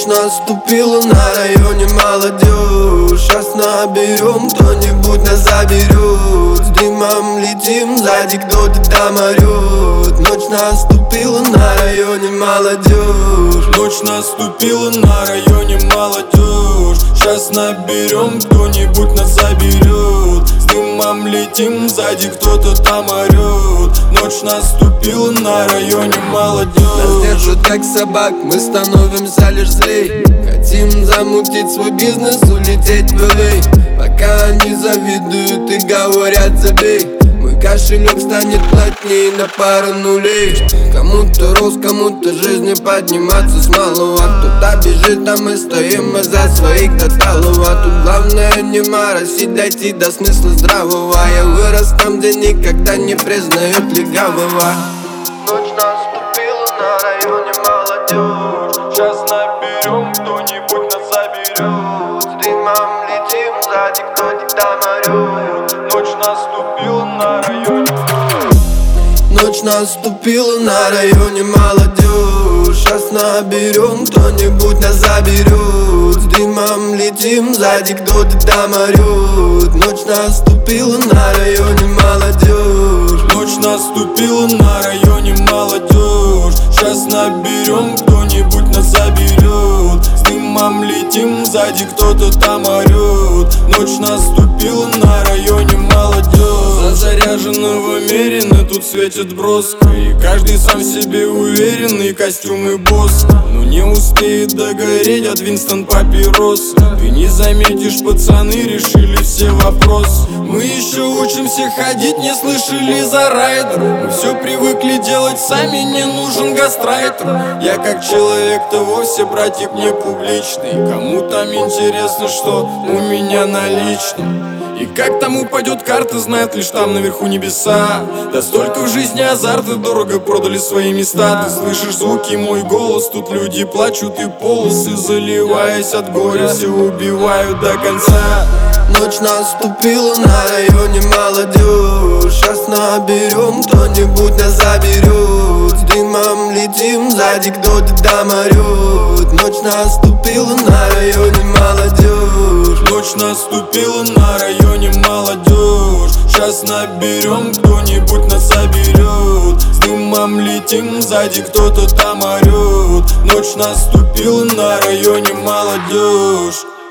Ночь наступила, на районе молодежь. Сейчас наберем, кто-нибудь нас заберет. С дымом летим, сзади кто-то там орет. Ночь наступила, на районе молодежь. Ночь наступила, на районе молодежь. Сейчас наберем, кто-нибудь нас заберет. С дымом летим, сзади кто-то там орет. Ночь наступила, на районе молодежь. Нас держат как собак, мы становимся лишь злей. Хотим замутить свой бизнес, улететь в LA. Пока они завидуют и говорят забей, мой кошелек станет плотнее на пару нулей. Кому-то рост, кому-то жизни подниматься с малого. Кто-то бежит, а мы стоим из-за своих до талого. Тут главное не моросить, дойти до смысла здравого. Я вырос там, где никогда не признают легавого. Ночь наступила, на районе молодежь. Сейчас наберем, кто-нибудь нас заберет. С дымом летим, сзади кто-то там орет. Ночь наступила, на районе. Ночь наступила, на районе молодежь. Сейчас наберем, кто-нибудь нас заберет. С дымом летим, сзади кто-то там орет. Ночь наступила, на районе молодежь. Ночь наступила, на районе молодежь. Сейчас наберем, кто-нибудь нас заберет. С дымом летим, сзади кто-то там орет. Ночь наступила, на районе молодежь. За заряженного мерина тут светит броска. И каждый сам в себе уверенный, костюмы босс. Но не успеет догореть от Винстон папирос. Ты не заметишь, пацаны решили все вопросы. Мы еще учимся ходить, не слышали за райдер. Мы все привыкли делать сами, не нужен гастрайтер. Я как человек-то вовсе, братик, не публичный. Кому там интересно, что у меня налично. И как там упадет карта, знает лишь там наверху небеса. Да столько в жизни азарта, дорого продали свои места. Ты слышишь звуки, мой голос, тут люди плачут и полосы, заливаясь от горя, все убивают до конца. Ночь наступила, на районе молодежь. Сейчас наберем, кто-нибудь нас заберет. С дымом летим, сзади кто-то там орет. Ночь наступила, на районе молодежь. Ночь наступила, на районе молодежь. Сейчас наберем, кто-нибудь нас заберет. С дымом летим, сзади кто-то там орет. Ночь наступила, на районе молодежь.